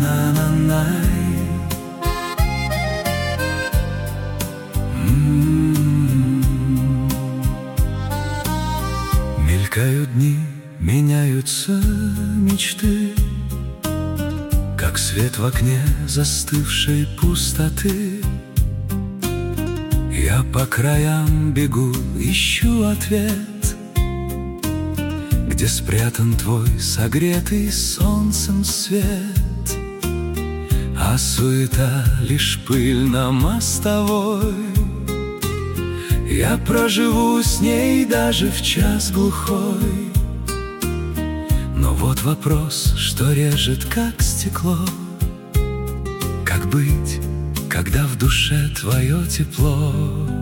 На-на-на-най. Мелькают дни, меняются мечты, как свет в окне застывшей пустоты. Я по краям бегу, ищу ответ, где спрятан твой согретый солнцем свет. А суета лишь пыль на мостовой. Я проживу с ней даже в час глухой. Но вот вопрос, что режет как стекло: как быть, когда в душе твое тепло?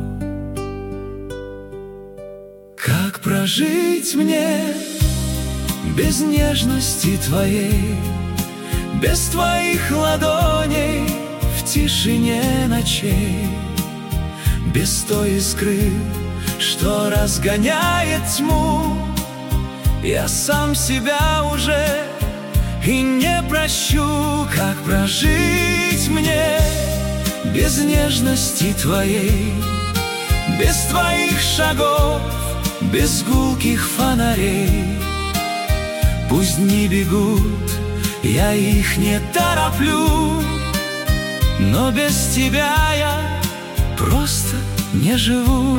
Как прожить мне без нежности твоей, без твоих ладоней в тишине ночей, без той искры, что разгоняет тьму? Я сам себя уже и не прощу. Как прожить мне без нежности твоей, без твоих шагов, без гулких фонарей? Пусть дни бегут, я их не тороплю, но без тебя я просто не живу.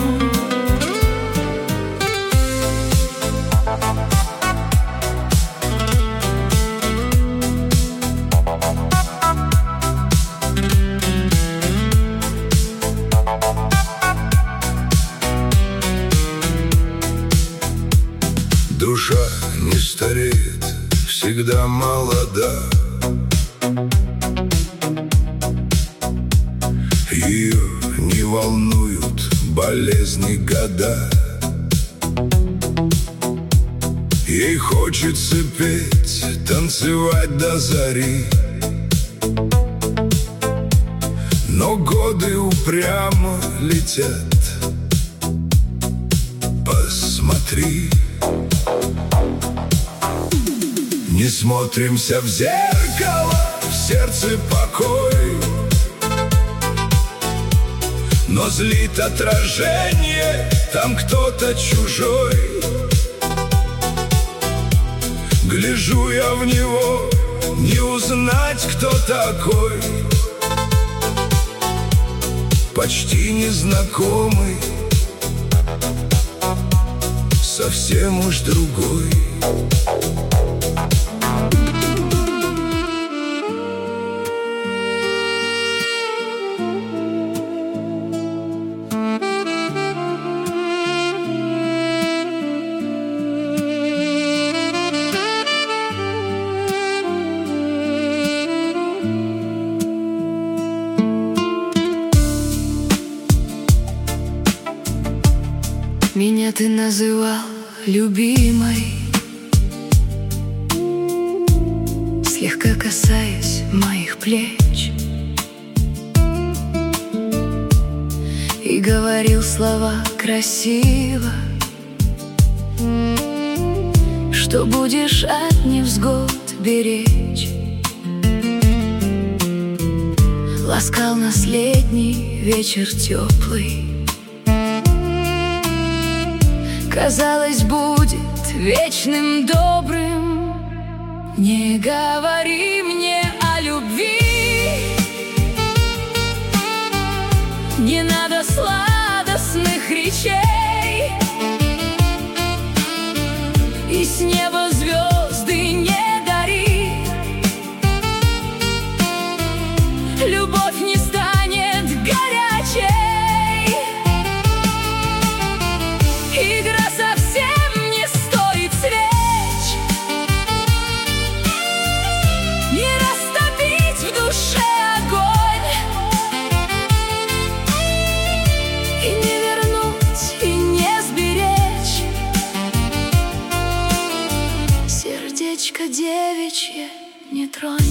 Душа не стареет, всегда молода. Ее не волнуют болезни, года. Ей хочется петь, танцевать до зари, но годы упрямо летят. Посмотри, не смотримся в зеркало, в сердце покой, но злит отражение, там кто-то чужой. Гляжу я в него, не узнать, кто такой, почти незнакомый, совсем уж другой. Меня ты называл любимой, слегка касаясь моих плеч, и говорил слова красиво, что будешь от невзгод беречь. Ласкал нас летний вечер теплый, казалось, будет вечным, добрым. Не говори мне о любви, не надо сладостных речей, и с неба звезды не дари. Любовь не станет горячей, игра совсем не стоит свеч, не растопить в душе огонь, и не вернуть, и не сберечь сердечко девичье не тронь.